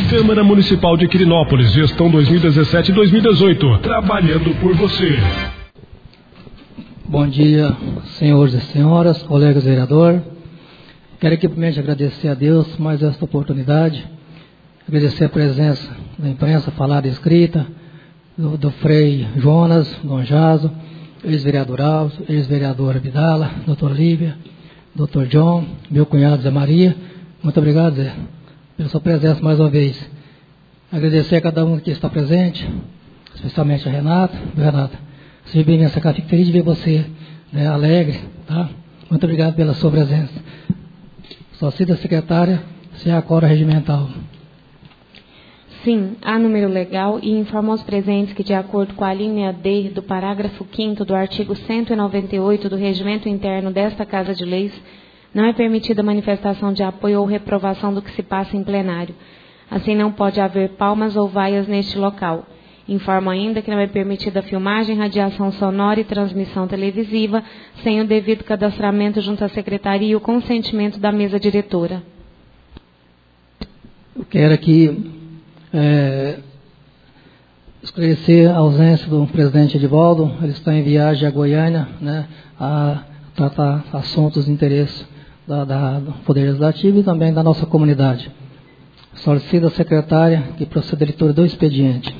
Câmara Municipal de Quirinópolis, gestão 2017-2018, trabalhando por você. Bom dia, senhores e senhoras, colegas vereadores. Quero aqui primeiramente agradecer a Deus por mais esta oportunidade, agradecer a presença da imprensa falada e escrita, do Frei Jonas, Dom Jaso, ex-vereador Alves, ex-vereadora Abdala, doutor Lívia, doutor John, meu cunhado Zé Maria. Muito obrigado, Zé, pela sua presença mais uma vez. Agradecer a cada um que está presente, especialmente a Renata. Renata, seja bem-vindo a essa casa, fico feliz de ver você, né, alegre, tá? Muito obrigado pela sua presença. Só cita a secretária, se é a cora regimental. Sim, há número legal e informa aos presentes que, de acordo com a linha D do parágrafo 5º do artigo 198 do Regimento Interno desta Casa de Leis, não é permitida manifestação de apoio ou reprovação do que se passa em plenário. Assim, não pode haver palmas ou vaias neste local. Informa ainda que não é permitida filmagem, radiação sonora e transmissão televisiva sem o devido cadastramento junto à secretaria e o consentimento da mesa diretora. Eu quero aqui esclarecer a ausência do presidente Edivaldo. Ele está em viagem a Goiânia, né, a tratar assuntos de interesse do Poder Legislativo e também da nossa comunidade. Solicito à secretária que proceda à leitura do expediente.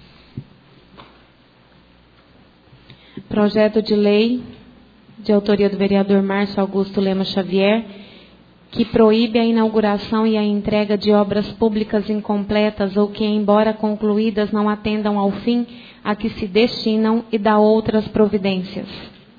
Projeto de lei de autoria do vereador Márcio Augusto Lema Xavier, que proíbe a inauguração e a entrega de obras públicas incompletas ou que, embora concluídas, não atendam ao fim a que se destinam e dá outras providências.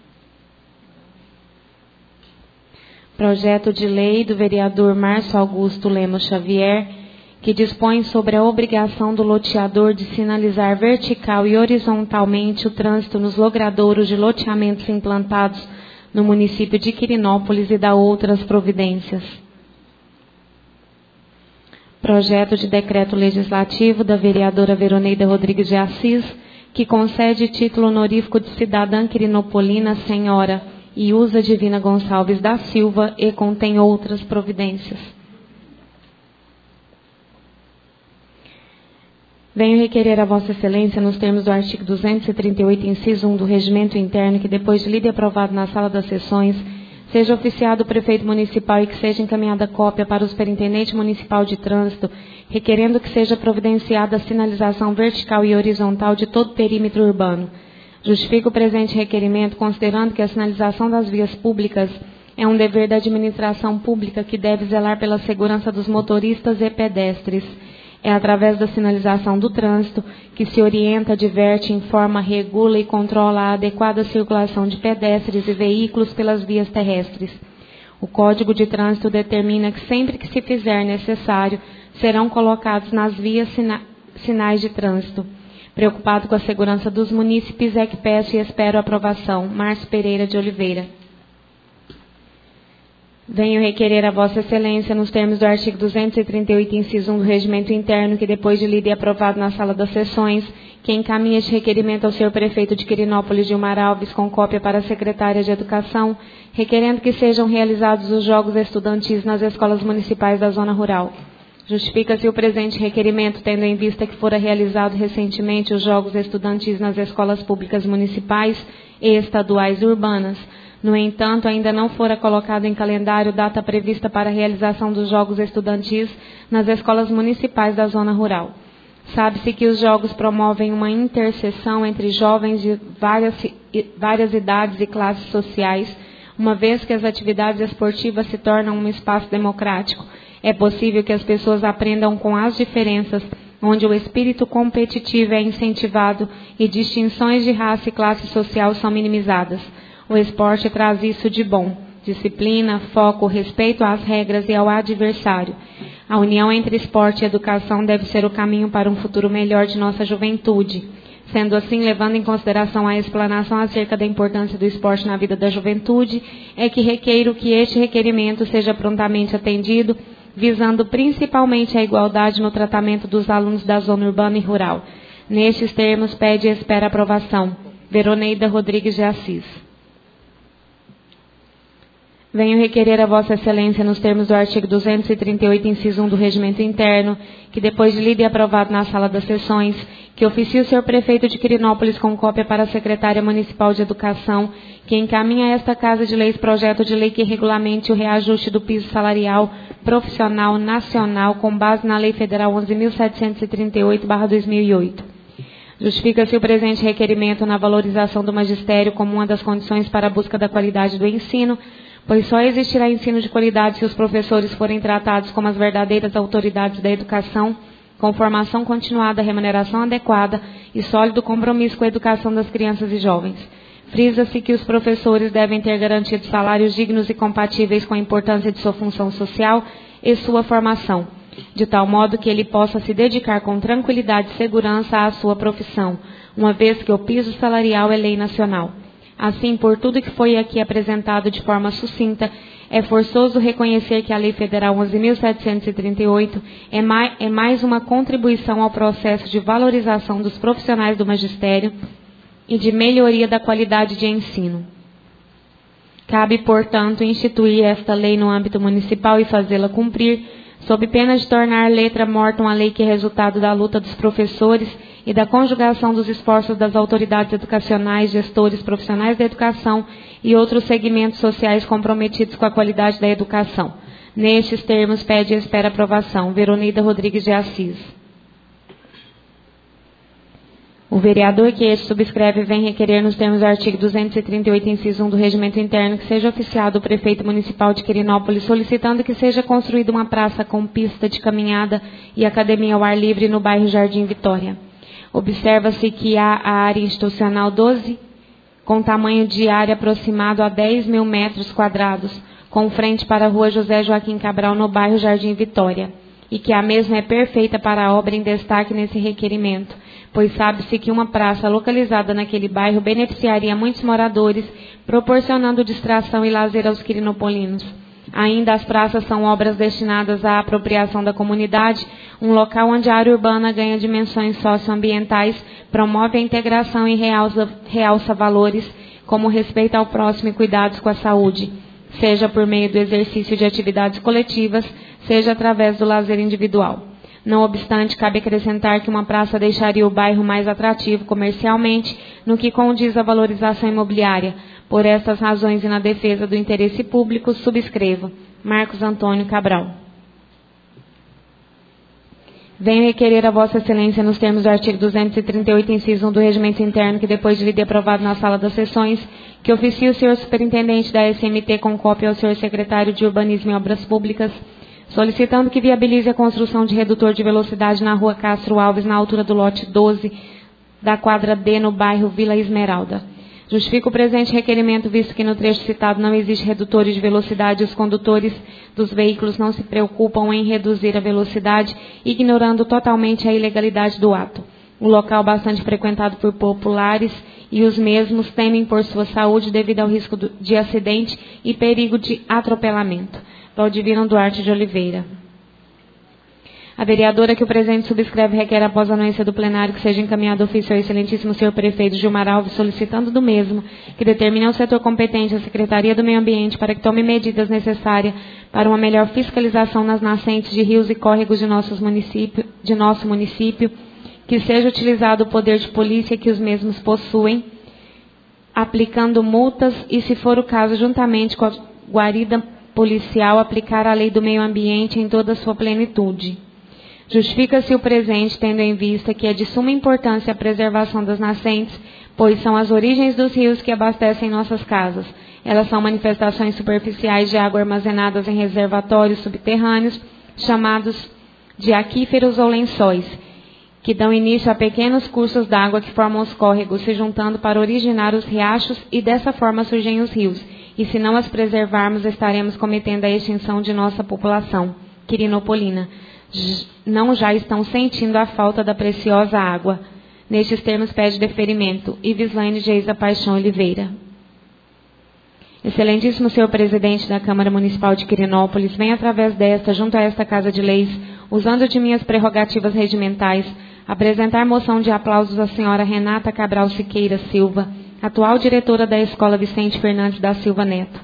Projeto de lei do vereador Márcio Augusto Lema Xavier, que dispõe sobre a obrigação do loteador de sinalizar vertical e horizontalmente o trânsito nos logradouros de loteamentos implantados no município de Quirinópolis e dá outras providências. Projeto de decreto legislativo da vereadora Veroneida Rodrigues de Assis, que concede título honorífico de cidadã quirinopolina senhora Iusa Divina Gonçalves da Silva e contém outras providências. Venho requerer a Vossa Excelência, nos termos do artigo 238, inciso 1 do Regimento Interno, que depois de lido e aprovado na sala das sessões, seja oficiado o prefeito municipal e que seja encaminhada cópia para o superintendente municipal de trânsito, requerendo que seja providenciada a sinalização vertical e horizontal de todo o perímetro urbano. Justifico o presente requerimento, considerando que a sinalização das vias públicas é um dever da administração pública que deve zelar pela segurança dos motoristas e pedestres. É através da sinalização do trânsito que se orienta, diverte, informa, regula e controla a adequada circulação de pedestres e veículos pelas vias terrestres. O Código de Trânsito determina que sempre que se fizer necessário, serão colocados nas vias sinais de trânsito. Preocupado com a segurança dos munícipes, é que peço e espero a aprovação. Márcio Pereira de Oliveira. Venho requerer a Vossa Excelência, nos termos do artigo 238, inciso 1 do Regimento Interno, que depois de lido e aprovado na sala das sessões, que encaminhe este requerimento ao senhor prefeito de Quirinópolis, Gilmar Alves, com cópia para a secretária de Educação, requerendo que sejam realizados os jogos estudantis nas escolas municipais da zona rural. Justifica-se o presente requerimento, tendo em vista que fora realizado recentemente os jogos estudantis nas escolas públicas municipais e estaduais urbanas. No entanto, ainda não fora colocado em calendário data prevista para a realização dos jogos estudantis nas escolas municipais da zona rural. Sabe-se que os jogos promovem uma interseção entre jovens de várias idades e classes sociais, uma vez que as atividades esportivas se tornam um espaço democrático. É possível que as pessoas aprendam com as diferenças, onde o espírito competitivo é incentivado e distinções de raça e classe social são minimizadas. O esporte traz isso de bom: disciplina, foco, respeito às regras e ao adversário. A união entre esporte e educação deve ser o caminho para um futuro melhor de nossa juventude. Sendo assim, levando em consideração a explanação acerca da importância do esporte na vida da juventude, é que requeiro que este requerimento seja prontamente atendido, visando principalmente a igualdade no tratamento dos alunos da zona urbana e rural. Nestes termos, pede e espera aprovação. Veroneida Rodrigues de Assis. Venho requerer a Vossa Excelência, nos termos do artigo 238, inciso 1 do Regimento Interno, que depois de lido e aprovado na sala das sessões, que oficie o Sr. Prefeito de Quirinópolis com cópia para a Secretária Municipal de Educação, que encaminhe a esta Casa de Leis projeto de lei que regulamente o reajuste do piso salarial profissional nacional com base na Lei Federal 11.738/2008. Justifica-se o presente requerimento na valorização do magistério como uma das condições para a busca da qualidade do ensino, pois só existirá ensino de qualidade se os professores forem tratados como as verdadeiras autoridades da educação, com formação continuada, remuneração adequada e sólido compromisso com a educação das crianças e jovens. Frisa-se que os professores devem ter garantidos salários dignos e compatíveis com a importância de sua função social e sua formação, de tal modo que ele possa se dedicar com tranquilidade e segurança à sua profissão, uma vez que o piso salarial é lei nacional. Assim, por tudo que foi aqui apresentado de forma sucinta, é forçoso reconhecer que a Lei Federal 11.738 é mais uma contribuição ao processo de valorização dos profissionais do magistério e de melhoria da qualidade de ensino. Cabe, portanto, instituir esta lei no âmbito municipal e fazê-la cumprir, sob pena de tornar letra morta uma lei que é resultado da luta dos professores e da conjugação dos esforços das autoridades educacionais, gestores, profissionais da educação e outros segmentos sociais comprometidos com a qualidade da educação. Nestes termos, pede e espera aprovação. Veronida Rodrigues de Assis. O vereador que este subscreve vem requerer, nos termos do artigo 238, inciso 1 do Regimento Interno, que seja oficiado o prefeito municipal de Quirinópolis, solicitando que seja construída uma praça com pista de caminhada e academia ao ar livre no bairro Jardim Vitória. Observa-se que há a área institucional 12, com tamanho de área aproximado a 10 mil metros quadrados, com frente para a rua José Joaquim Cabral, no bairro Jardim Vitória, e que a mesma é perfeita para a obra em destaque nesse requerimento, pois sabe-se que uma praça localizada naquele bairro beneficiaria muitos moradores, proporcionando distração e lazer aos quirinopolinos. Ainda as praças são obras destinadas à apropriação da comunidade, um local onde a área urbana ganha dimensões socioambientais, promove a integração e realça valores como respeito ao próximo e cuidados com a saúde, seja por meio do exercício de atividades coletivas, seja através do lazer individual. Não obstante, cabe acrescentar que uma praça deixaria o bairro mais atrativo comercialmente, no que condiz à valorização imobiliária. Por estas razões e na defesa do interesse público, subscrevo. Marcos Antônio Cabral. Venho requerer a Vossa Excelência, nos termos do artigo 238, inciso 1 do Regimento Interno, que depois de lido e aprovado na sala das sessões, que oficie o Sr. Superintendente da SMT com cópia ao Sr. Secretário de Urbanismo e Obras Públicas, solicitando que viabilize a construção de redutor de velocidade na rua Castro Alves, na altura do lote 12 da quadra D, no bairro Vila Esmeralda. Justifico o presente requerimento, visto que no trecho citado não existe redutores de velocidade e os condutores dos veículos não se preocupam em reduzir a velocidade, ignorando totalmente a ilegalidade do ato. Um local bastante frequentado por populares e os mesmos temem por sua saúde devido ao risco de acidente e perigo de atropelamento. Valdivino Duarte de Oliveira. A vereadora que o presente subscreve requer, após a anuência do plenário, que seja encaminhado ofício ao excelentíssimo senhor prefeito Gilmar Alves, solicitando do mesmo que determine ao setor competente, a Secretaria do Meio Ambiente, para que tome medidas necessárias para uma melhor fiscalização nas nascentes de rios e córregos de nosso município, que seja utilizado o poder de polícia que os mesmos possuem, aplicando multas e, se for o caso, juntamente com a guarida policial, aplicar a lei do meio ambiente em toda a sua plenitude. Justifica-se o presente, tendo em vista que é de suma importância a preservação das nascentes, pois são as origens dos rios que abastecem nossas casas. Elas são manifestações superficiais de água armazenadas em reservatórios subterrâneos, chamados de aquíferos ou lençóis, que dão início a pequenos cursos d'água que formam os córregos, se juntando para originar os riachos, e dessa forma surgem os rios. E se não as preservarmos, estaremos cometendo a extinção de nossa população quirinopolina. Não já estão sentindo a falta da preciosa água. Nestes termos, pede deferimento. Ivislaine Geisa Paixão Oliveira. Excelentíssimo senhor presidente da Câmara Municipal de Quirinópolis, venho através desta, junto a esta Casa de Leis, usando de minhas prerrogativas regimentais, apresentar moção de aplausos à senhora Renata Cabral Siqueira Silva, atual diretora da Escola Vicente Fernandes da Silva Neto.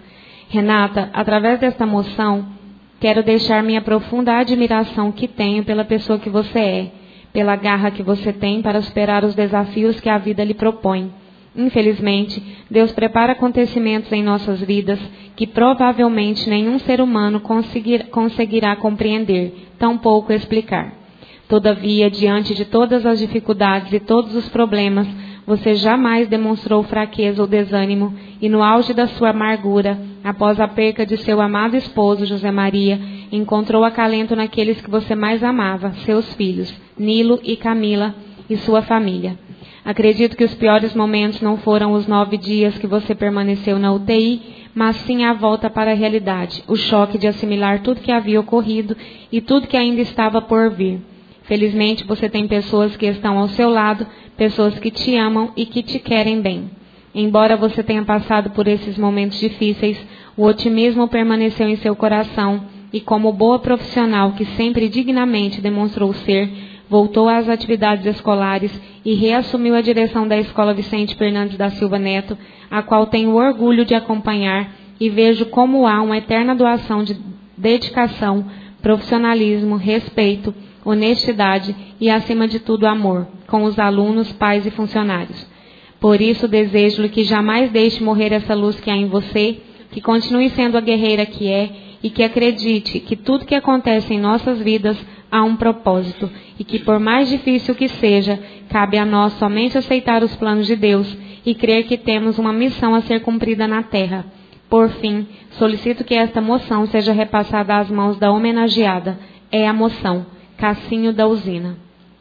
Renata, através desta moção, quero deixar minha profunda admiração que tenho pela pessoa que você é, pela garra que você tem para superar os desafios que a vida lhe propõe. Infelizmente, Deus prepara acontecimentos em nossas vidas que provavelmente nenhum ser humano conseguirá compreender, tampouco explicar. Todavia, diante de todas as dificuldades e todos os problemas, você jamais demonstrou fraqueza ou desânimo e no auge da sua amargura, após a perca de seu amado esposo, José Maria, encontrou acalento naqueles que você mais amava, seus filhos, Nilo e Camila e sua família. Acredito que os piores momentos não foram os 9 dias que você permaneceu na UTI, mas sim a volta para a realidade, o choque de assimilar tudo que havia ocorrido e tudo que ainda estava por vir. Felizmente, você tem pessoas que estão ao seu lado, pessoas que te amam e que te querem bem. Embora você tenha passado por esses momentos difíceis, o otimismo permaneceu em seu coração e, como boa profissional que sempre dignamente demonstrou ser, voltou às atividades escolares e reassumiu a direção da Escola Vicente Fernandes da Silva Neto, a qual tenho orgulho de acompanhar e vejo como há uma eterna doação de dedicação, profissionalismo, respeito, honestidade e, acima de tudo, amor, com os alunos, pais e funcionários. Por isso, desejo-lhe que jamais deixe morrer essa luz que há em você, que continue sendo a guerreira que é e que acredite que tudo que acontece em nossas vidas há um propósito e que, por mais difícil que seja, cabe a nós somente aceitar os planos de Deus e crer que temos uma missão a ser cumprida na Terra. Por fim, solicito que esta moção seja repassada às mãos da homenageada. É a moção Cassinho da Usina.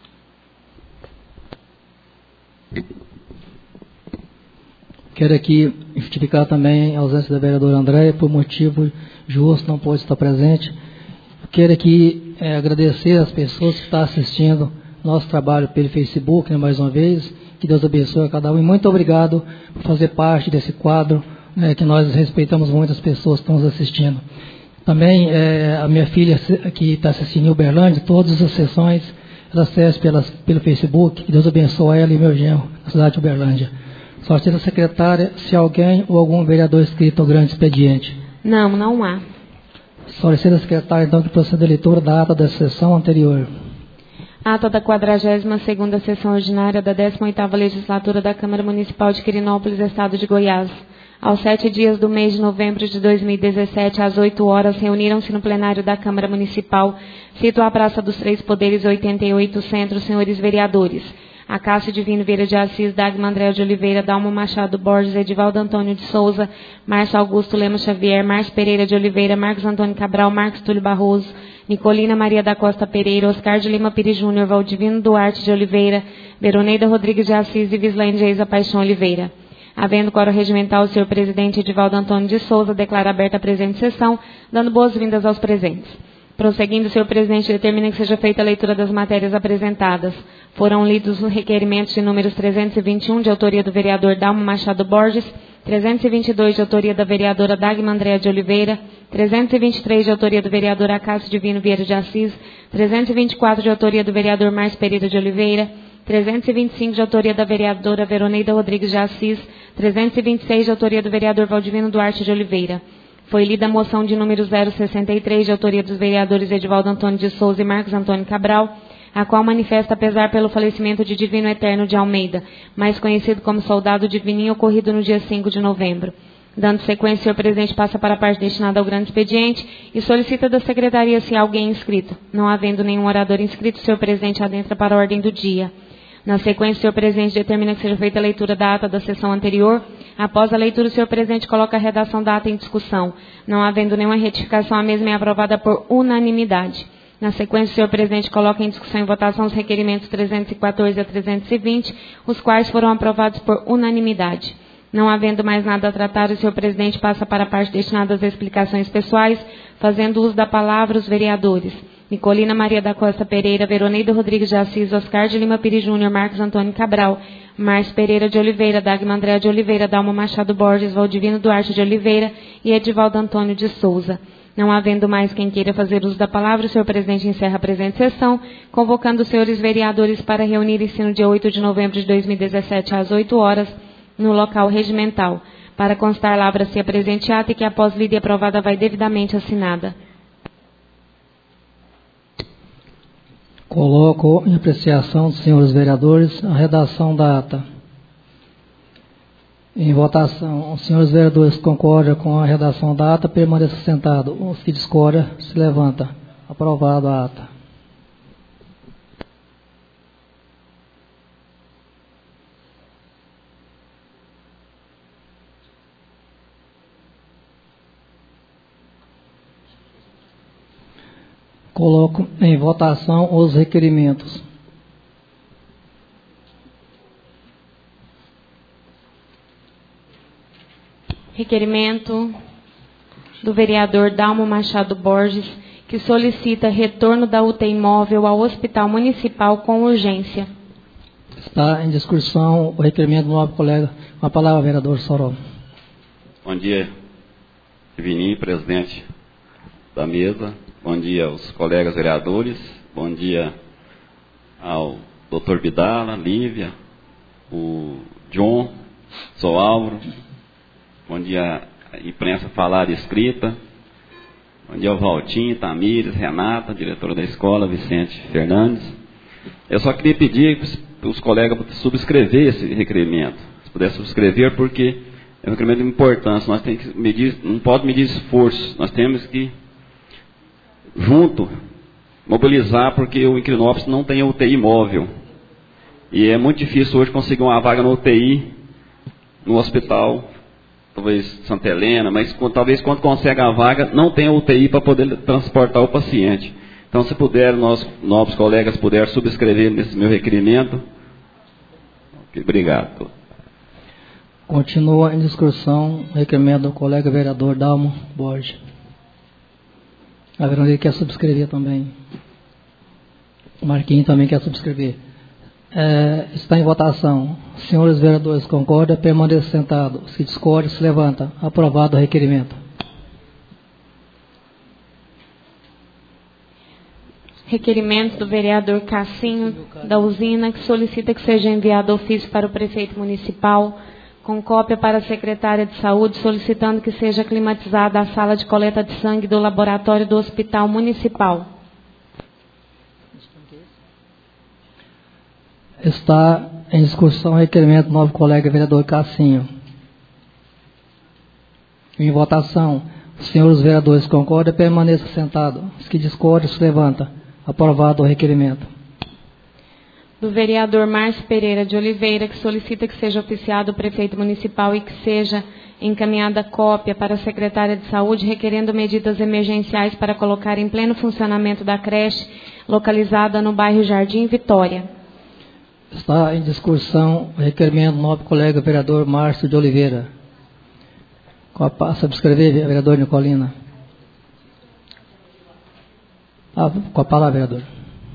Quero aqui justificar também a ausência da vereadora Andréia, por motivo justo, não pôde estar presente. Quero aqui agradecer as pessoas que estão assistindo nosso trabalho pelo Facebook, mais uma vez. Que Deus abençoe a cada um. E muito obrigado por fazer parte desse quadro, que nós respeitamos muito as pessoas que estão nos assistindo. Também a minha filha que está assistindo em Uberlândia, todas as sessões, ela acessa pelo Facebook. Que Deus abençoe ela e meu genro, na cidade de Uberlândia. Solicito a secretária se alguém ou algum vereador inscrito ao grande expediente. Não há. Solicito a secretária, então, que proceda a leitura da ata da sessão anterior. Ata da 42ª sessão ordinária da 18ª legislatura da Câmara Municipal de Quirinópolis, Estado de Goiás. Aos 7 dias do mês de novembro de 2017, às 8 horas, reuniram-se no plenário da Câmara Municipal, sito à Praça dos Três Poderes, 88 Centro, senhores vereadores: Acácio Divino Vieira de Assis, Dagmar Andréa de Oliveira, Dalma Machado Borges, Edivaldo Antônio de Souza, Márcio Augusto Lemos Xavier, Márcio Pereira de Oliveira, Marcos Antônio Cabral, Marcos Túlio Barroso, Nicolina Maria da Costa Pereira, Oscar de Lima Pires Júnior, Valdivino Duarte de Oliveira, Veroneida Rodrigues de Assis e Vislaine Geisa Paixão Oliveira. Havendo quórum regimental, o senhor presidente Edivaldo Antônio de Souza declara aberta a presente sessão, dando boas-vindas aos presentes. Prosseguindo, o senhor presidente determina que seja feita a leitura das matérias apresentadas. Foram lidos os requerimentos de números 321, de autoria do vereador Dalmo Machado Borges, 322, de autoria da vereadora Dagmar Andréa de Oliveira, 323, de autoria do vereador Acácio Divino Vieira de Assis, 324, de autoria do vereador Márcio Pereira de Oliveira, 325, de autoria da vereadora Veroneida Rodrigues de Assis, 326, de autoria do vereador Valdivino Duarte de Oliveira. Foi lida a moção de número 063, de autoria dos vereadores Edivaldo Antônio de Souza e Marcos Antônio Cabral, a qual manifesta pesar pelo falecimento de Divino Eterno de Almeida, mais conhecido como Soldado Divininho, ocorrido no dia 5 de novembro. Dando sequência, o senhor presidente passa para a parte destinada ao grande expediente e solicita da secretaria se há alguém inscrito. Não havendo nenhum orador inscrito, o senhor presidente adentra para a ordem do dia. Na sequência, o senhor presidente determina que seja feita a leitura da ata da sessão anterior. Após a leitura, o senhor presidente coloca a redação da ata em discussão. Não havendo nenhuma retificação, a mesma é aprovada por unanimidade. Na sequência, o senhor presidente coloca em discussão e votação os requerimentos 314 a 320, os quais foram aprovados por unanimidade. Não havendo mais nada a tratar, o senhor presidente passa para a parte destinada às explicações pessoais, fazendo uso da palavra os vereadores Nicolina Maria da Costa Pereira, Veroneida Rodrigues de Assis, Oscar de Lima Pires Júnior, Marcos Antônio Cabral, Márcio Pereira de Oliveira, Dagmar Andréa de Oliveira, Dalma Machado Borges, Valdivino Duarte de Oliveira e Edivaldo Antônio de Souza. Não havendo mais quem queira fazer uso da palavra, o senhor presidente encerra a presente sessão, convocando os senhores vereadores para reunirem-se no dia 8 de novembro de 2017, às 8 horas, no local regimental. Para constar, lavra-se a presente ata e que, após lida e aprovada, vai devidamente assinada. Coloco em apreciação dos senhores vereadores a redação da ata. Em votação, os senhores vereadores concordam com a redação da ata, permaneça sentado. Os que discordam, se levanta. Aprovado a ata. Coloco em votação os requerimentos. Requerimento do vereador Dalmo Machado Borges, que solicita retorno da UTI móvel ao Hospital Municipal com urgência. Está em discussão o requerimento do novo colega. Com a palavra, vereador Sorol. Bom dia, Vininho, presidente da mesa. Bom dia aos colegas vereadores. Bom dia ao Dr. Bidala, Lívia, o John, sou Álvaro. Bom dia à imprensa falada e escrita. Bom dia ao Valtinho, Tamires, Renata, diretora da escola, Vicente Fernandes. Eu só queria pedir para os colegas subscrever esse requerimento. Se puder subscrever, porque é um requerimento de importância. Nós temos que medir, não pode medir esforço. Nós temos que, junto, mobilizar, porque o Incrinópolis não tem UTI móvel. E é muito difícil hoje conseguir uma vaga no UTI, no hospital, talvez Santa Helena, mas talvez quando consegue a vaga, não tenha UTI para poder transportar o paciente. Então, se puder, nós, novos colegas, puder subscrever nesse meu requerimento. Obrigado. Continua em discussão o requerimento do colega vereador Dalmo Borges. A Verônica quer subscrever também. O Marquinhos também quer subscrever. Está em votação. Senhores vereadores, concordam? Permaneça sentado. Se discorda, se levanta. Aprovado o requerimento. Requerimento do vereador Cassinho, da usina, que solicita que seja enviado ofício para o prefeito municipal, com cópia para a secretária de saúde, solicitando que seja climatizada a sala de coleta de sangue do laboratório do Hospital Municipal. Está em discussão o requerimento do novo colega vereador Cassinho. Em votação, os senhores vereadores concordam? Permaneça sentado. Os que discordam, se levanta. Aprovado o requerimento. Do vereador Márcio Pereira de Oliveira, que solicita que seja oficiado o prefeito municipal e que seja encaminhada cópia para a secretária de saúde, requerendo medidas emergenciais para colocar em pleno funcionamento da creche localizada no bairro Jardim Vitória. Está em discussão o requerimento do novo colega vereador Márcio de Oliveira. Subscrever, vereador Nicolina. Com a palavra, vereador.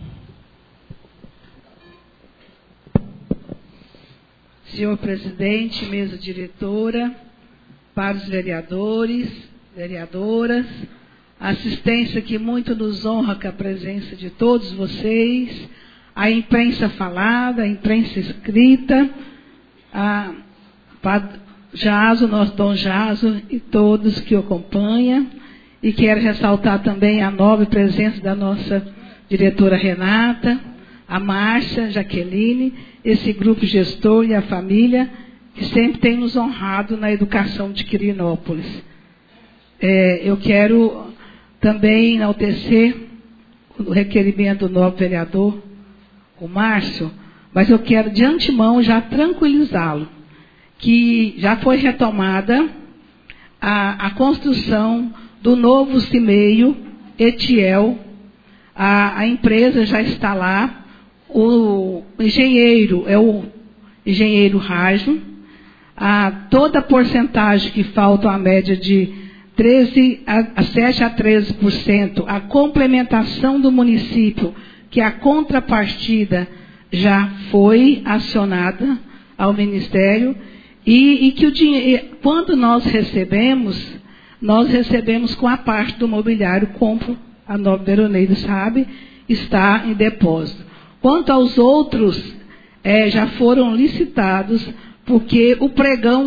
Senhor presidente, mesa diretora, para os vereadores, vereadoras, assistência que muito nos honra com a presença de todos vocês, a imprensa falada, a imprensa escrita, a Jaso, nosso Dom Jaso e todos que o acompanham. E quero ressaltar também a nobre presença da nossa diretora Renata, a Márcia, Jaqueline, esse grupo gestor e a família, que sempre tem nos honrado na educação de Quirinópolis. Eu quero também enaltecer o requerimento do novo vereador, o Márcio, mas eu quero de antemão já tranquilizá-lo, que já foi retomada a construção do novo CIMEIO Etiel. A empresa já está lá, o engenheiro é o engenheiro Rajo, toda a porcentagem que falta, a média de 7 a 13%, a complementação do município, que a contrapartida já foi acionada ao Ministério, e que o dinheiro, quando nós recebemos com a parte do mobiliário, compro, a nobre Veroneida sabe, está em depósito. Quanto aos outros, já foram licitados, porque o pregão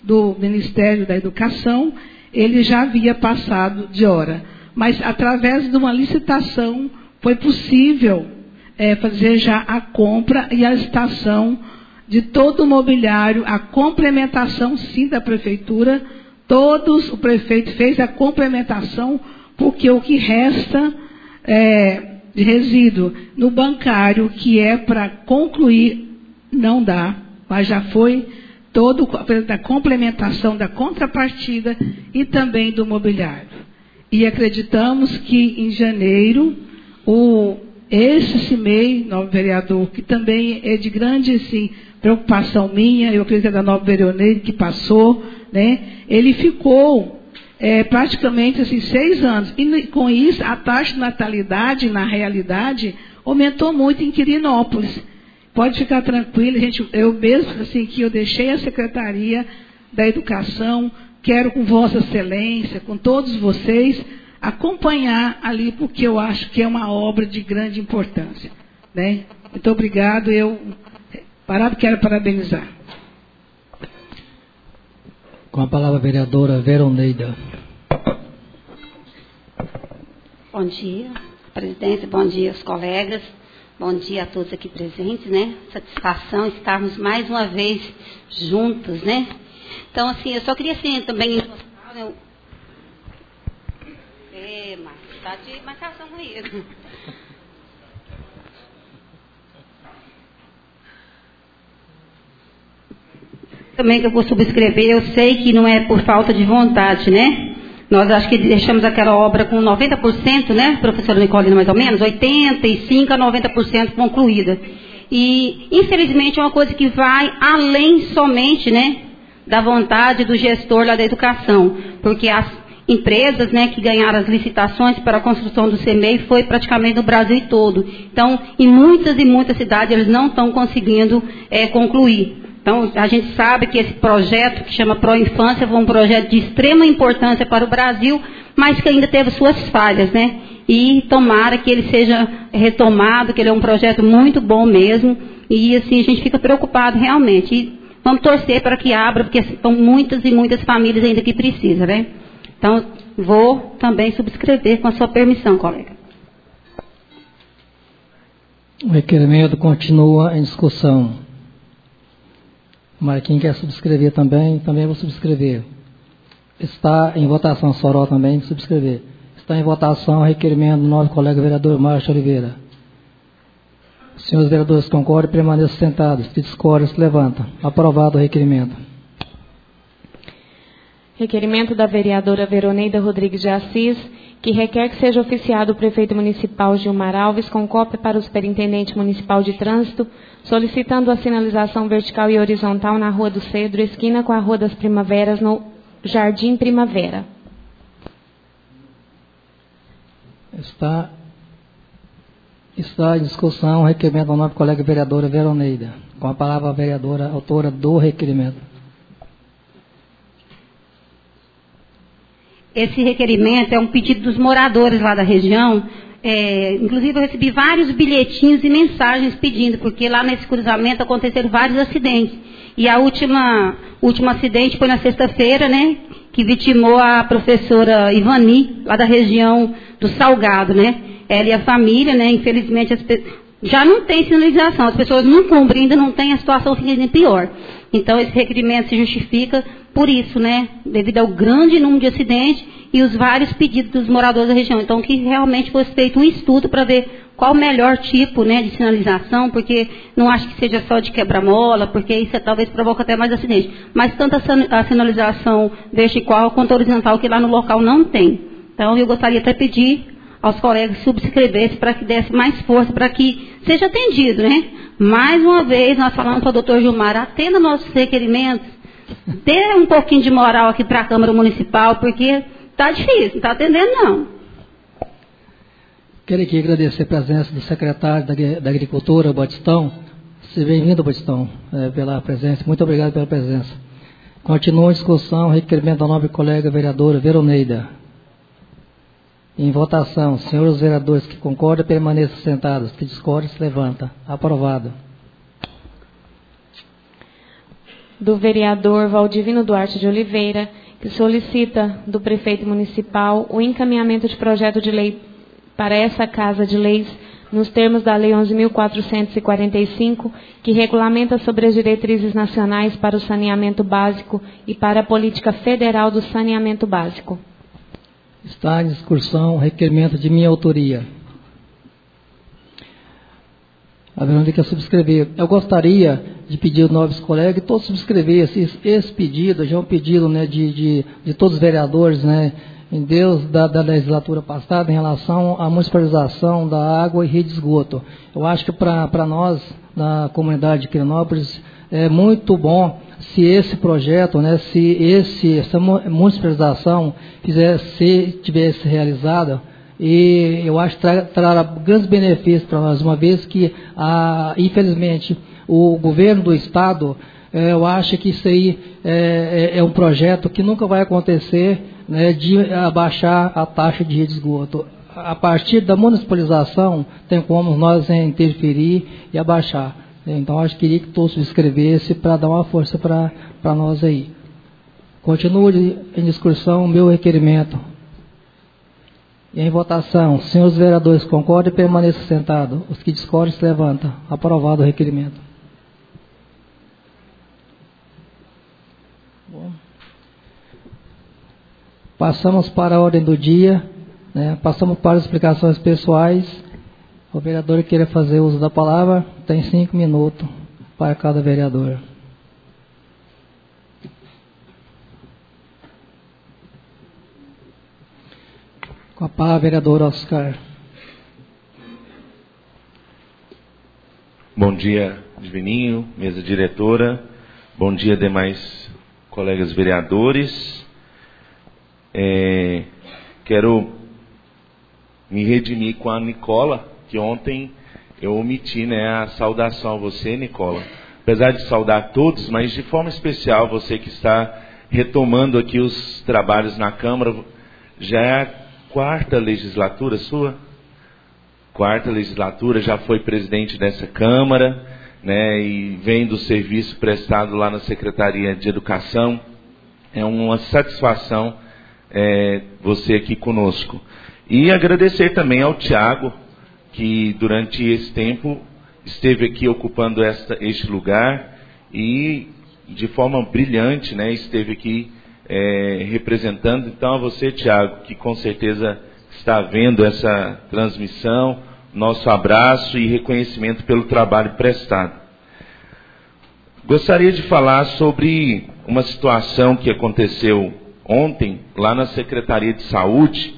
do Ministério da Educação, ele já havia passado de hora. Mas, através de uma licitação, foi possível fazer já a compra e a licitação de todo o mobiliário, a complementação, sim, da Prefeitura. O prefeito fez a complementação, porque o que resta de resíduo no bancário, que é para concluir, não dá, mas já foi todo da complementação da contrapartida e também do mobiliário. E acreditamos que em janeiro, esse CIMEI, novo vereador, que também é de grande assim, preocupação minha, eu acredito da nova vereadora que passou, né, ele ficou praticamente assim, 6 anos. E com isso, a taxa de natalidade, na realidade, aumentou muito em Quirinópolis. Pode ficar tranquilo, eu mesmo, assim, que eu deixei a Secretaria da Educação, quero com Vossa Excelência, com todos vocês, acompanhar ali, porque eu acho que é uma obra de grande importância. Né? Muito obrigado, quero parabenizar. Com a palavra a vereadora Veroneida. Bom dia, presidente, bom dia aos colegas. Bom dia a todos aqui presentes, né? Satisfação estarmos mais uma vez juntos, né? Então, assim, eu só queria, assim, também... mas tá de marcação comigo. Também que eu vou subscrever, eu sei que não é por falta de vontade, né? Nós acho que deixamos aquela obra com 90%, né, professora Nicolina, mais ou menos, 85% a 90% concluída. E, infelizmente, é uma coisa que vai além somente, né, da vontade do gestor lá da educação. Porque as empresas, né, que ganharam as licitações para a construção do CEMEI foi praticamente no Brasil todo. Então, em muitas e muitas cidades, eles não estão conseguindo concluir. Então, a gente sabe que esse projeto, que chama Proinfância, foi um projeto de extrema importância para o Brasil, mas que ainda teve suas falhas, né? E tomara que ele seja retomado, que ele é um projeto muito bom mesmo, e assim, a gente fica preocupado realmente. E vamos torcer para que abra, porque são muitas e muitas famílias ainda que precisam, né? Então, vou também subscrever com a sua permissão, colega. O requerimento continua em discussão. Marquinhos quer subscrever também vou subscrever. Está em votação, Soró também, subscrever. Está em votação o requerimento do novo colega vereador Márcio Oliveira. Senhores vereadores, concordam e permaneçam sentados. Se discordam, se levanta. Aprovado o requerimento. Requerimento da vereadora Veroneida Rodrigues de Assis, que requer que seja oficiado o prefeito municipal Gilmar Alves com cópia para o superintendente municipal de trânsito, solicitando a sinalização vertical e horizontal na Rua do Cedro, esquina com a Rua das Primaveras, no Jardim Primavera. Está em discussão o requerimento da nossa colega vereadora Veroneida. Com a palavra a vereadora autora do requerimento. Esse requerimento é um pedido dos moradores lá da região. Inclusive, eu recebi vários bilhetinhos e mensagens pedindo, porque lá nesse cruzamento aconteceram vários acidentes. E o último acidente foi na sexta-feira, né, que vitimou a professora Ivani, lá da região do Salgado, né? Ela e a família, né, infelizmente, já não tem sinalização, as pessoas não cumprem, ainda não tem, a situação fica ainda pior. Então, esse requerimento se justifica por isso, né, devido ao grande número de acidentes e os vários pedidos dos moradores da região. Então, que realmente fosse feito um estudo para ver qual o melhor tipo, né, de sinalização, porque não acho que seja só de quebra-mola, porque isso talvez provoque até mais acidentes. Mas tanto a sinalização vertical quanto a horizontal, que lá no local não tem. Então, eu gostaria até de pedir aos colegas que subscrevessem para que desse mais força, para que seja atendido, né? Mais uma vez, nós falamos para o doutor Gilmar, atenda nossos requerimentos, dê um pouquinho de moral aqui para a Câmara Municipal, porque está difícil, não está atendendo não. Quero aqui agradecer a presença do secretário da Agricultura, Batistão. Seja bem-vindo, Batistão, pela presença. Muito obrigado pela presença. Continua a discussão, requerimento da nobre colega vereadora Veroneida. Em votação, senhores vereadores que concordam, permaneçam sentados. Que discordam, se levanta. Aprovado. do vereador Valdivino Duarte de Oliveira, que solicita do prefeito municipal o encaminhamento de projeto de lei para essa Casa de Leis, nos termos da Lei 11.445, que regulamenta sobre as diretrizes nacionais para o saneamento básico e para a política federal do saneamento básico. Está em discussão requerimento de minha autoria. A Verônica quer subscrever. Eu gostaria de pedir aos novos colegas que todos subscrevessem esse pedido, já é um pedido, né, de todos os vereadores, né, em Deus, da legislatura passada, em relação à municipalização da água e rede de esgoto. Eu acho que para nós, na comunidade de Quirinópolis, é muito bom se esse projeto, né, essa municipalização tivesse realizada, e eu acho que trará grandes benefícios para nós, uma vez que, infelizmente, o governo do Estado, eu acho que isso aí é um projeto que nunca vai acontecer, né, de abaixar a taxa de rede de esgoto. A partir da municipalização, tem como nós interferir e abaixar. Então, acho que queria que todos subscrevessem para dar uma força para nós aí. Continue em discussão o meu requerimento. E em votação, senhores vereadores, concordam e permaneçam sentados. Os que discordam se levantam. Aprovado o requerimento. Bom. Passamos para a ordem do dia, né? Passamos para as explicações pessoais. O vereador que queira fazer uso da palavra, tem 5 minutos para cada vereador. Com a palavra, vereador Oscar. Bom dia, Divininho, mesa diretora. Bom dia, demais colegas vereadores. Quero me redimir com a Nicola, que ontem eu omiti, né, a saudação a você, Nicola. Apesar de saudar todos, mas de forma especial você que está retomando aqui os trabalhos na Câmara. Já é a 4ª legislatura sua? 4ª legislatura, já foi presidente dessa Câmara, né, e vem do serviço prestado lá na Secretaria de Educação. É uma satisfação você aqui conosco. E agradecer também ao Tiago, que durante esse tempo esteve aqui ocupando este lugar e de forma brilhante, né, esteve aqui representando. Então, a você, Tiago, que com certeza está vendo essa transmissão, nosso abraço e reconhecimento pelo trabalho prestado. Gostaria de falar sobre uma situação que aconteceu ontem, lá na Secretaria de Saúde.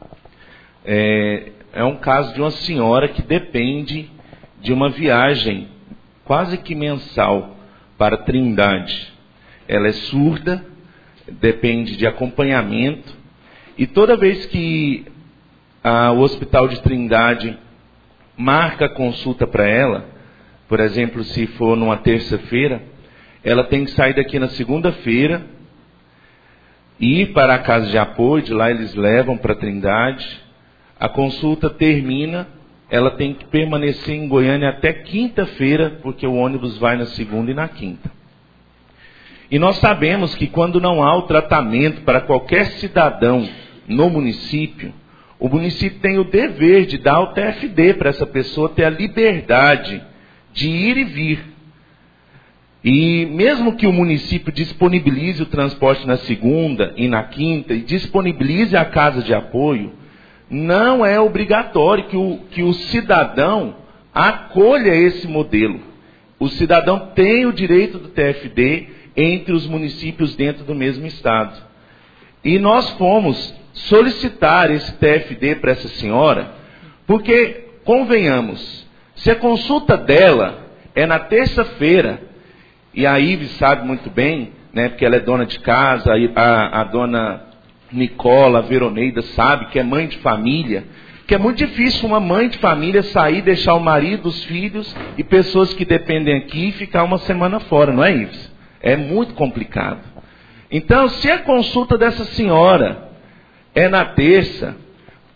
É um caso de uma senhora que depende de uma viagem quase que mensal para Trindade. Ela é surda, depende de acompanhamento, e toda vez que o Hospital de Trindade marca a consulta para ela, por exemplo, se for numa terça-feira, ela tem que sair daqui na segunda-feira, ir para a casa de apoio, de lá eles levam para Trindade, a consulta termina, ela tem que permanecer em Goiânia até quinta-feira, porque o ônibus vai na segunda e na quinta. E nós sabemos que quando não há o tratamento para qualquer cidadão no município, o município tem o dever de dar o TFD para essa pessoa ter a liberdade de ir e vir. E mesmo que o município disponibilize o transporte na segunda e na quinta, e disponibilize a casa de apoio, não é obrigatório que o cidadão acolha esse modelo. O cidadão tem o direito do TFD entre os municípios dentro do mesmo estado. E nós fomos solicitar esse TFD para essa senhora, porque, convenhamos, se a consulta dela é na terça-feira, e a Ives sabe muito bem, né, porque ela é dona de casa, a dona Nicola, a Veroneida sabe que é mãe de família, que é muito difícil uma mãe de família sair, deixar o marido, os filhos e pessoas que dependem aqui e ficar uma semana fora, não é, Ives? É muito complicado. Então, se a consulta dessa senhora é na terça,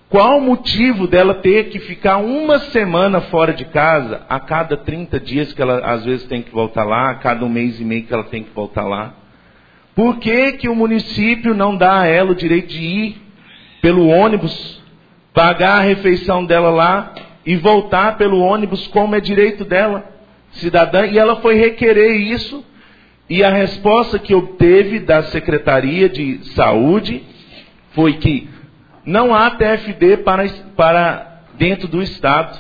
Qual o motivo dela ter que ficar uma semana fora de casa, a cada 30 dias que ela às vezes tem que voltar lá, a cada um mês e meio que ela tem que voltar lá? Por que que o município não dá a ela o direito de ir pelo ônibus, pagar a refeição dela lá e voltar pelo ônibus como é direito dela, cidadã? E ela foi requerer isso, e a resposta que obteve da Secretaria de Saúde foi que não há TFD para dentro do Estado.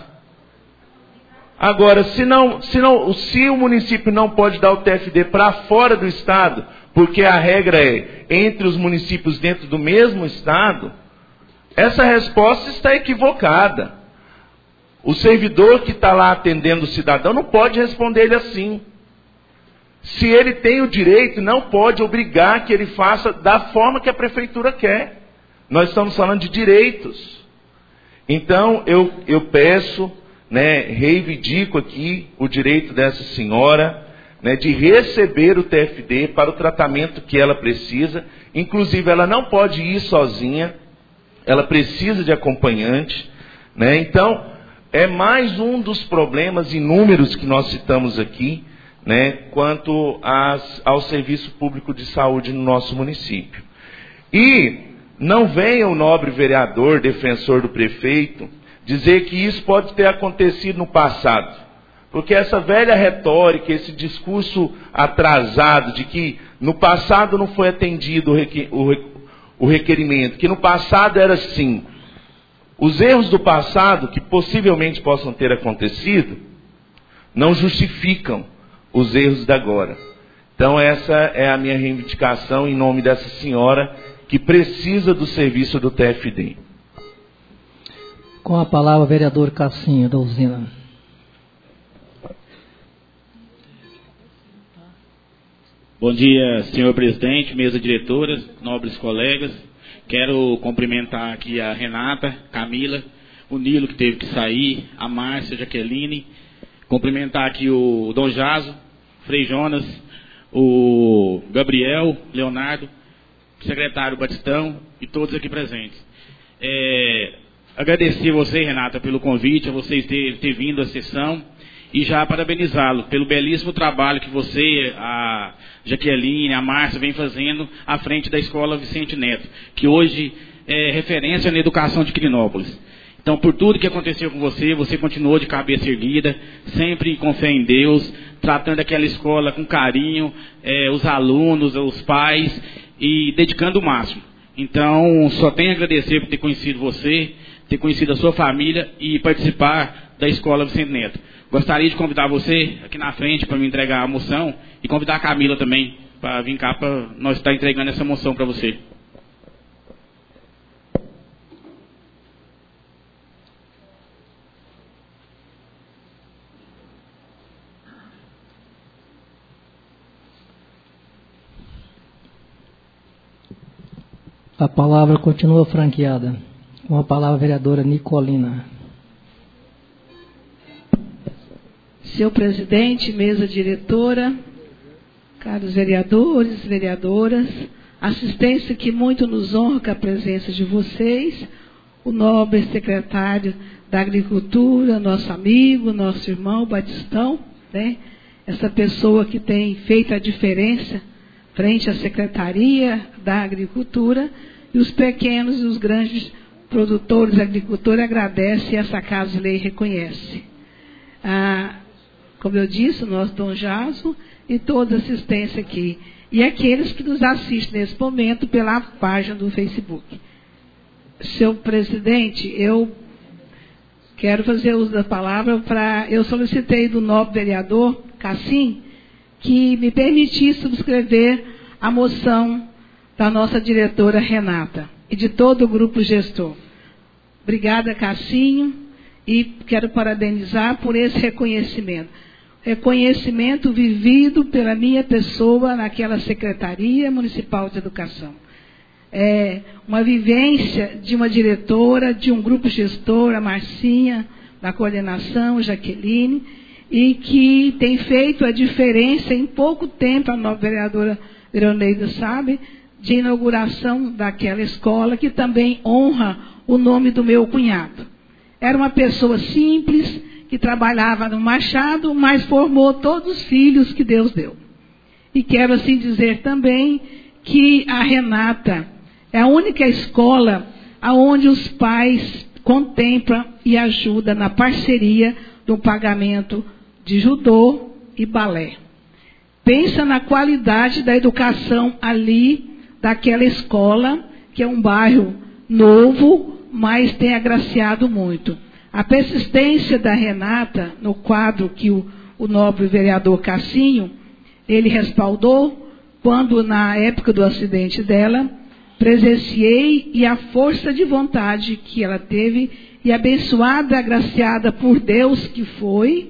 Agora, se o município não pode dar o TFD para fora do Estado, porque a regra é entre os municípios dentro do mesmo Estado, essa resposta está equivocada. O servidor que está lá atendendo o cidadão não pode responder ele assim. Se ele tem o direito, não pode obrigar que ele faça da forma que a prefeitura quer. Nós estamos falando de direitos. Então, eu peço, reivindico aqui o direito dessa senhora, de receber o TFD para o tratamento que ela precisa. Inclusive, ela não pode ir sozinha, ela precisa de acompanhante. Então, é mais um dos problemas inúmeros que nós citamos aqui, quanto ao serviço público de saúde no nosso município. E não venha o nobre vereador, defensor do prefeito, dizer que isso pode ter acontecido no passado. Porque essa velha retórica, esse discurso atrasado de que no passado não foi atendido o requerimento, que no passado era assim. Os erros do passado, que possivelmente possam ter acontecido, não justificam os erros da agora. Então essa é a minha reivindicação em nome dessa senhora que precisa do serviço do TFD. Com a palavra, o vereador Cassinho, da Usina. Bom dia, senhor presidente, mesa diretora, nobres colegas. Quero cumprimentar aqui a Renata, Camila, o Nilo, que teve que sair, a Márcia, a Jaqueline. Cumprimentar aqui o Dom Jaso, Frei Jonas, o Gabriel, Leonardo, secretário Batistão e todos aqui presentes. Agradecer a você, Renata, pelo convite, a vocês ter vindo à sessão e já parabenizá-lo pelo belíssimo trabalho que você, a Jaqueline, a Márcia vem fazendo à frente da Escola Vicente Neto, que hoje é referência na educação de Quirinópolis. Então, por tudo que aconteceu com você, você continuou de cabeça erguida, sempre com fé em Deus, tratando aquela escola com carinho, os alunos, os pais, e dedicando o máximo. Então, só tenho a agradecer por ter conhecido você, ter conhecido a sua família e participar da Escola Vicente Neto. Gostaria de convidar você aqui na frente para me entregar a moção e convidar a Camila também para vir cá para nós estar entregando essa moção para você. A palavra continua franqueada. Com a palavra, a vereadora Nicolina. Senhor presidente, mesa diretora, caros vereadores, vereadoras, assistência que muito nos honra com a presença de vocês, o nobre secretário da Agricultura, nosso amigo, nosso irmão Batistão, essa pessoa que tem feito a diferença frente à Secretaria da Agricultura, e os pequenos e os grandes produtores, agricultores, agradecem e essa Casa de Lei reconhece. Como eu disse, o nosso Dom Jaso e toda a assistência aqui. E aqueles que nos assistem nesse momento pela página do Facebook. Senhor presidente, eu quero fazer uso da palavra eu solicitei do nobre vereador Cassim que me permitisse subscrever a moção da nossa diretora Renata e de todo o grupo gestor. Obrigada, Cassinho, e quero parabenizar por esse reconhecimento. Reconhecimento vivido pela minha pessoa naquela Secretaria Municipal de Educação. É uma vivência de uma diretora, de um grupo gestor, a Marcinha, na coordenação, Jaqueline, e que tem feito a diferença em pouco tempo, a nova vereadora Veroneida sabe, de inauguração daquela escola, que também honra o nome do meu cunhado. Era uma pessoa simples, que trabalhava no Machado, mas formou todos os filhos que Deus deu. E quero assim dizer também que a Renata é a única escola onde os pais contemplam e ajudam na parceria do pagamento de judô e balé. Pensa na qualidade da educação ali, daquela escola, que é um bairro novo, mas tem agraciado muito. A persistência da Renata, no quadro que o nobre vereador Cassinho, ele respaldou, quando na época do acidente dela, presenciei, e a força de vontade que ela teve, e abençoada, agraciada por Deus que foi,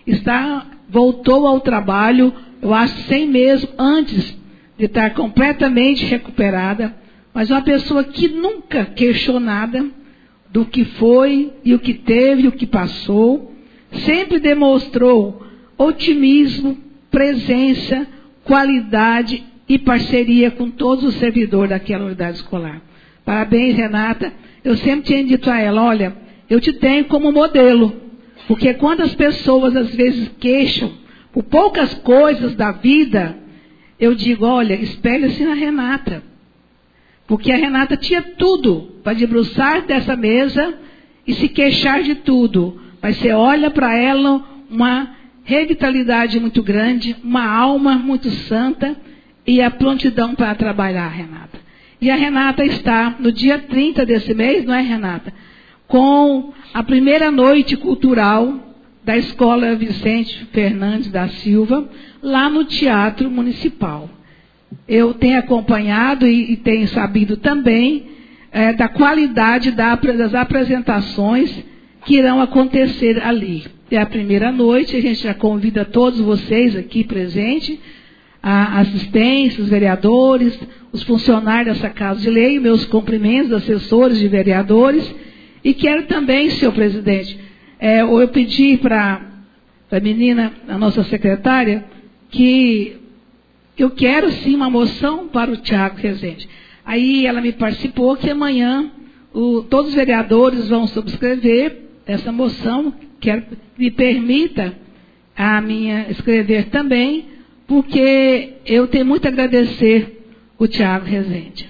voltou ao trabalho, eu acho 100 meses antes de estar completamente recuperada, mas uma pessoa que nunca queixou nada do que foi, e o que teve, e o que passou, sempre demonstrou otimismo, presença, qualidade e parceria com todos os servidores daquela unidade escolar. Parabéns, Renata. Eu sempre tinha dito a ela, olha, eu te tenho como modelo, porque quando as pessoas às vezes queixam por poucas coisas da vida, eu digo, olha, espelhe-se na Renata. Porque a Renata tinha tudo para debruçar dessa mesa e se queixar de tudo. Mas você olha para ela, uma revitalidade muito grande, uma alma muito santa e a prontidão para trabalhar, Renata. E a Renata está no dia 30 desse mês, não é, Renata? Com a primeira noite cultural da Escola Vicente Fernandes da Silva, lá no Teatro Municipal. Eu tenho acompanhado e tenho sabido também da qualidade das apresentações que irão acontecer ali. É a primeira noite, a gente já convida todos vocês aqui presentes, a assistência, os vereadores, os funcionários dessa Casa de Lei, meus cumprimentos, assessores de vereadores, e quero também, senhor presidente, eu pedi para a menina, a nossa secretária, que eu quero sim uma moção para o Tiago Rezende. Aí ela me participou que amanhã todos os vereadores vão subscrever essa moção, quero que me permita a minha escrever também, porque eu tenho muito a agradecer o Tiago Rezende.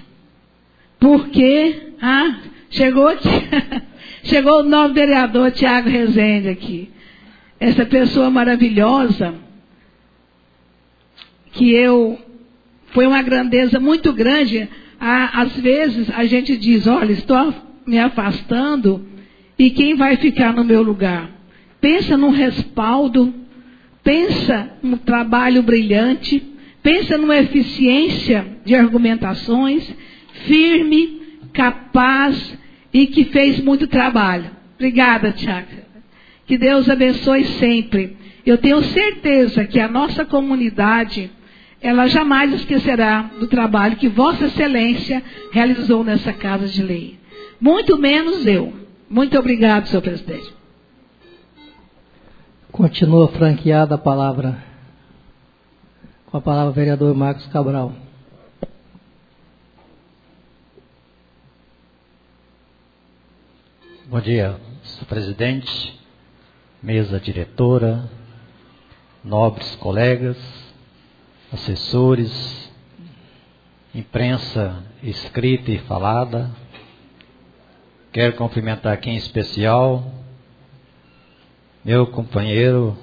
Porque, chegou aqui, chegou o novo vereador Tiago Rezende aqui. Essa pessoa maravilhosa, foi uma grandeza muito grande. Às vezes a gente diz, olha, estou me afastando, e quem vai ficar no meu lugar? Pensa num respaldo, pensa num trabalho brilhante, pensa numa eficiência de argumentações, firme, capaz e que fez muito trabalho. Obrigada, Tiago. Que Deus abençoe sempre. Eu tenho certeza que a nossa comunidade, ela jamais esquecerá do trabalho que Vossa Excelência realizou nessa Casa de Lei. Muito menos eu. Muito obrigado, senhor presidente. Continua franqueada a palavra, com a palavra o vereador Marcos Cabral. Bom dia, senhor presidente, mesa diretora, nobres colegas, assessores, imprensa escrita e falada. Quero cumprimentar aqui em especial meu companheiro,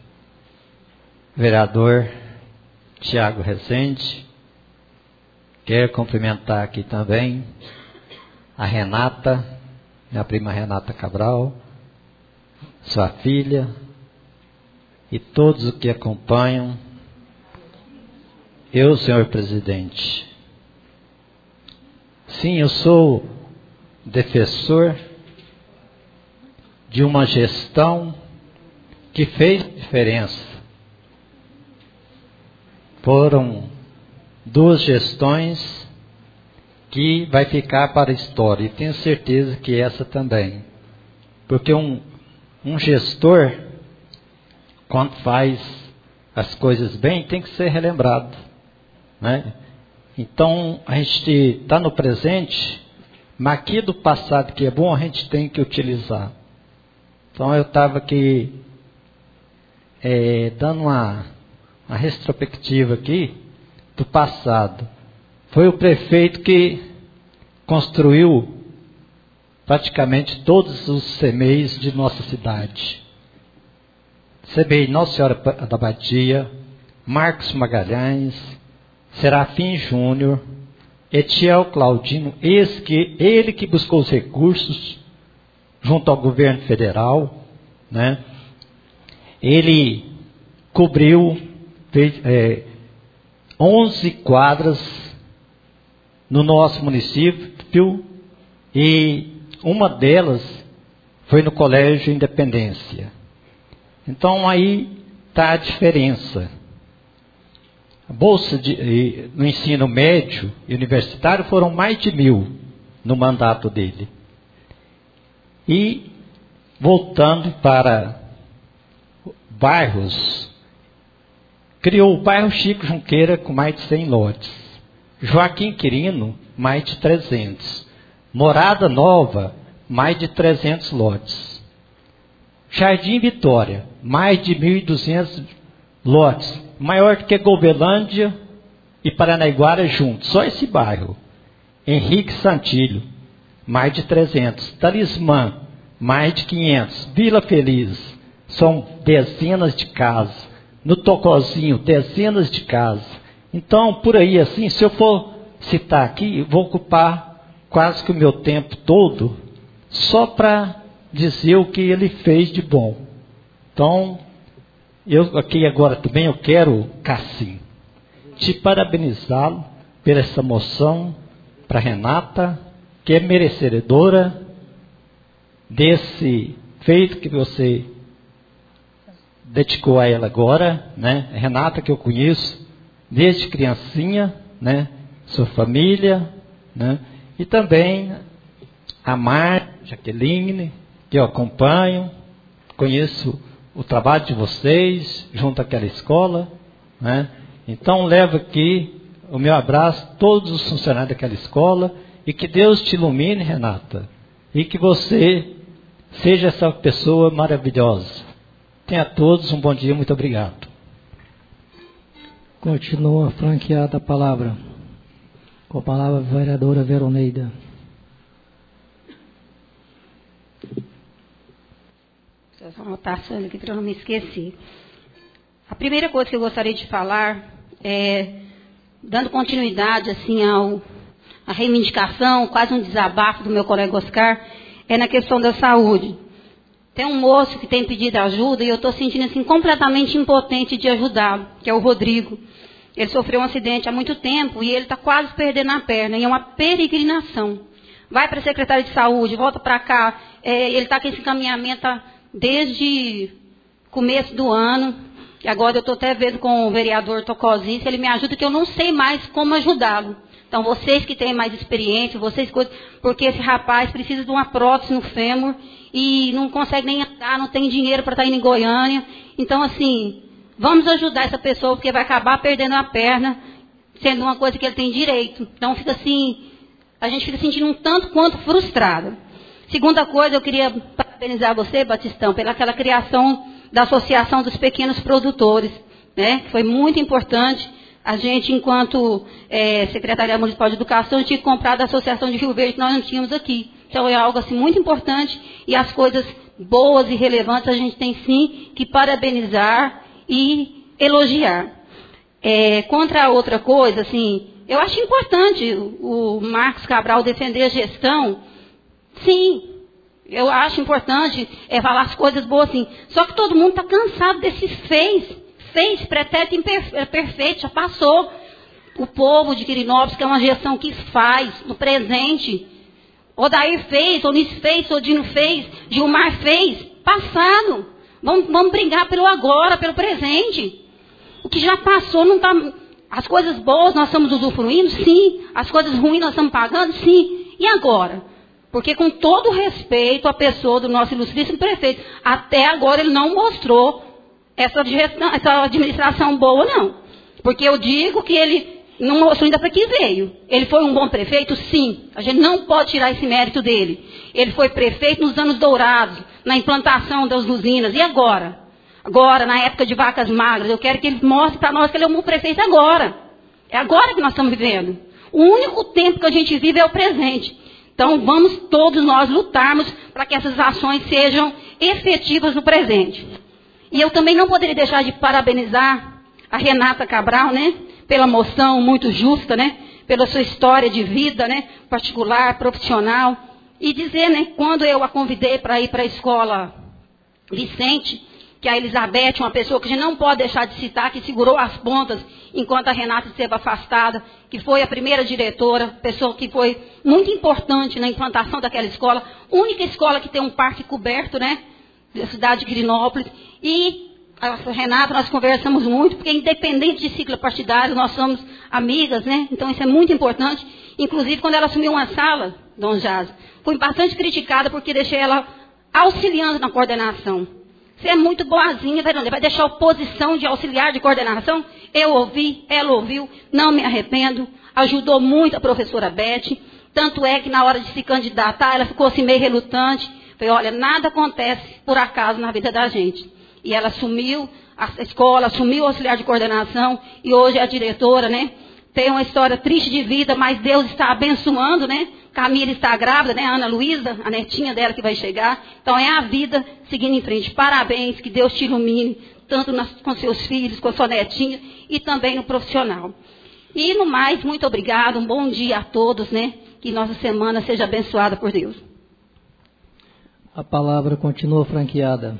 vereador Tiago Rezende. Quero cumprimentar aqui também a Renata, minha prima Renata Cabral, sua filha e todos os que acompanham. Eu, senhor presidente, sim, eu sou defensor de uma gestão que fez diferença. Foram duas gestões que vai ficar para a história, e tenho certeza que essa também. Porque um gestor, quando faz as coisas bem, tem que ser relembrado, né? Então, a gente está no presente, Mas aqui do passado que é bom, a gente tem que utilizar. Então eu estava aqui dando uma retrospectiva aqui do passado. Foi o prefeito que construiu praticamente todos os CMEIs de nossa cidade. CMEI Nossa Senhora da Badia, Marcos Magalhães, Serafim Júnior, Etiel Claudino, ele que buscou os recursos junto ao governo federal, né? Ele cobriu 11 quadras no nosso município e uma delas foi no Colégio Independência. Então aí está a diferença. A bolsa no ensino médio e universitário foram mais de 1.000 no mandato dele. E voltando para bairros, criou o bairro Chico Junqueira com mais de 100 lotes. Joaquim Quirino, mais de 300. Morada Nova, mais de 300 lotes. Jardim Vitória, mais de 1.200 lotes. Maior do que Gobelândia e Paranaiguara juntos. Só esse bairro. Henrique Santilho, mais de 300. Talismã, mais de 500. Vila Feliz, são dezenas de casas. No Tocozinho, dezenas de casas. Então, por aí assim, se eu for citar aqui, eu vou ocupar quase que o meu tempo todo só para dizer o que ele fez de bom. Então, eu aqui agora também eu quero, Cassim, te parabenizá-lo por essa moção para Renata, que é merecedora desse feito que você dedicou a ela agora, né? Renata, que eu conheço desde criancinha, né? Sua família, né? E também a Jaqueline, que eu acompanho, conheço o trabalho de vocês junto àquela escola, né? Então levo aqui o meu abraço a todos os funcionários daquela escola e que Deus te ilumine, Renata, e que você seja essa pessoa maravilhosa. Tenha a todos um bom dia, muito obrigado. Continua franqueada a palavra. Com a palavra a vereadora Veroneida. Só anotação aqui para eu não me esquecer. A primeira coisa que eu gostaria de falar é, dando continuidade assim à reivindicação, quase um desabafo do meu colega Oscar, é na questão da saúde. Tem um moço que tem pedido ajuda e eu estou sentindo assim completamente impotente de ajudá-lo, que é o Rodrigo. Ele sofreu um acidente há muito tempo e ele está quase perdendo a perna, e é uma peregrinação. Vai para a Secretaria de Saúde, volta para cá, ele está com esse encaminhamento desde começo do ano, e agora eu estou até vendo com o vereador Tocosi, se ele me ajuda, que eu não sei mais como ajudá-lo. Então, vocês que têm mais experiência, porque esse rapaz precisa de uma prótese no fêmur e não consegue nem andar, não tem dinheiro para estar indo em Goiânia. Então, assim, vamos ajudar essa pessoa, porque vai acabar perdendo a perna, sendo uma coisa que ele tem direito. Então, fica assim, a gente fica sentindo um tanto quanto frustrada. Segunda coisa, eu queria parabenizar você, Batistão, pelaquela criação da Associação dos Pequenos Produtores, né? Que foi muito importante. A gente, enquanto Secretaria Municipal de Educação, tinha comprado a Associação de Rio Verde, que nós não tínhamos aqui. Então, é algo assim muito importante, e as coisas boas e relevantes a gente tem sim que parabenizar e elogiar. Contra a outra coisa, assim, eu acho importante o Marcos Cabral defender a gestão. Sim, eu acho importante falar as coisas boas, sim. Só que todo mundo está cansado desses fez, pretérito imperfeito, já passou. O povo de Quirinópolis, que é uma gestão que faz no presente. Odair fez, Onis fez, Odino fez, Gilmar fez, passado. Vamos brigar pelo agora, pelo presente. O que já passou não está... As coisas boas nós estamos usufruindo? Sim. As coisas ruins nós estamos pagando? Sim. E agora? Porque com todo respeito à pessoa do nosso ilustríssimo prefeito, até agora ele não mostrou essa administração boa, não. Porque eu digo que ele não mostrou ainda para que veio. Ele foi um bom prefeito? Sim. A gente não pode tirar esse mérito dele. Ele foi prefeito nos anos dourados, na implantação das usinas. E agora? Agora, na época de vacas magras, eu quero que ele mostre para nós que ele é um bom prefeito agora. É agora que nós estamos vivendo. O único tempo que a gente vive é o presente. Então, vamos todos nós lutarmos para que essas ações sejam efetivas no presente. E eu também não poderia deixar de parabenizar a Renata Cabral, né? Pela moção muito justa, né? Pela sua história de vida, né? Particular, profissional. E dizer, né? Quando eu a convidei para ir para a escola Vicente, que a Elizabeth, uma pessoa que a gente não pode deixar de citar, que segurou as pontas enquanto a Renata esteve afastada, que foi a primeira diretora, pessoa que foi muito importante na implantação daquela escola, única escola que tem um parque coberto, né, da cidade de Quirinópolis. E a Renata, nós conversamos muito, porque independente de ciclo partidário, nós somos amigas, né, então isso é muito importante. Inclusive, quando ela assumiu uma sala, Dom Jazz, fui bastante criticada porque deixei ela auxiliando na coordenação. Você é muito boazinha, Verônica, vai deixar oposição de auxiliar de coordenação? Eu ouvi, ela ouviu, não me arrependo. Ajudou muito a professora Beth. Tanto é que na hora de se candidatar, ela ficou assim meio relutante. Falei, olha, nada acontece por acaso na vida da gente. E ela assumiu a escola, assumiu o auxiliar de coordenação e hoje é a diretora, né? Tem uma história triste de vida, mas Deus está abençoando, né? Camila está grávida, né? A Ana Luísa, a netinha dela que vai chegar. Então é a vida seguindo em frente. Parabéns, que Deus te ilumine, tanto com seus filhos, com a sua netinha e também no profissional. E no mais, muito obrigado, um bom dia a todos, né? Que nossa semana seja abençoada por Deus. A palavra continua franqueada.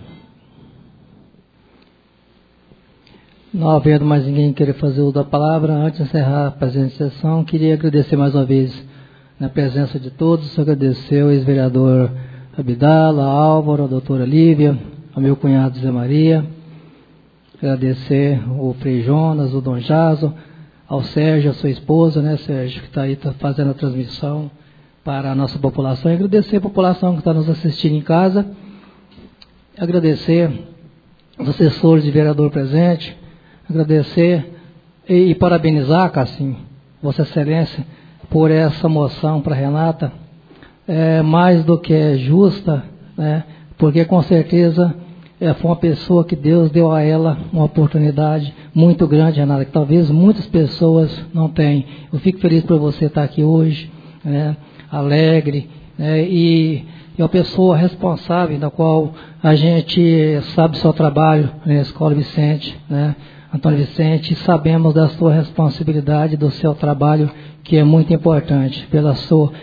Não havendo mais ninguém querer fazer uso da palavra, antes de encerrar a presente sessão, queria agradecer mais uma vez na presença de todos, agradecer ao ex-vereador Abdala, Álvaro, a doutora Lívia, ao meu cunhado Zé Maria, agradecer o Frei Jonas, o Dom Jaso, ao Sérgio, a sua esposa, né, Sérgio, que está aí fazendo a transmissão para a nossa população, e agradecer a população que está nos assistindo em casa, agradecer os assessores de vereador presente, agradecer e parabenizar, Cassim, Vossa Excelência, por essa moção para Renata, mais do que justa, né, porque com certeza foi uma pessoa que Deus deu a ela uma oportunidade muito grande, Renata, que talvez muitas pessoas não tenham. Eu fico feliz por você estar aqui hoje, né, alegre, né, e é uma pessoa responsável, da qual a gente sabe do seu trabalho na Escola Vicente, né, Antônio Vicente, sabemos da sua responsabilidade, do seu trabalho, que é muito importante, pelo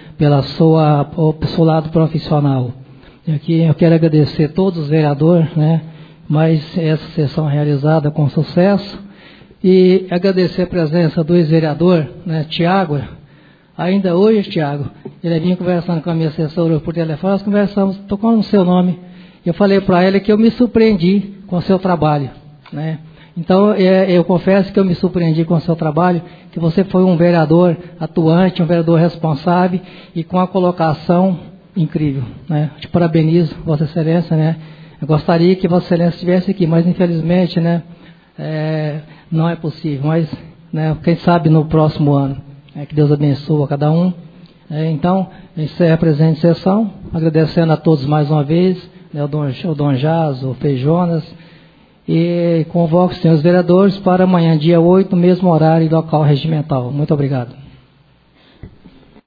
seu lado profissional. E aqui eu quero agradecer a todos os vereadores, né, mais essa sessão realizada com sucesso, e agradecer a presença do ex-vereador, né, Tiago. Ainda hoje, Tiago, ele vinha conversando com a minha assessora por telefone, nós conversamos, tocando no seu nome, eu falei para ele que eu me surpreendi com o seu trabalho, né. Então, eu confesso que eu me surpreendi com o seu trabalho, que você foi um vereador atuante, um vereador responsável e com a colocação incrível, né? Te parabenizo, Vossa Excelência, né? Eu gostaria que Vossa Excelência estivesse aqui, mas infelizmente, né, não é possível, mas, né, quem sabe no próximo ano, que Deus abençoe a cada um. Então, encerra a presente sessão, agradecendo a todos mais uma vez, né, o Dom Jaz, o Frei Jonas, e convoco os senhores vereadores para amanhã, dia 8, no mesmo horário e local regimental. Muito obrigado.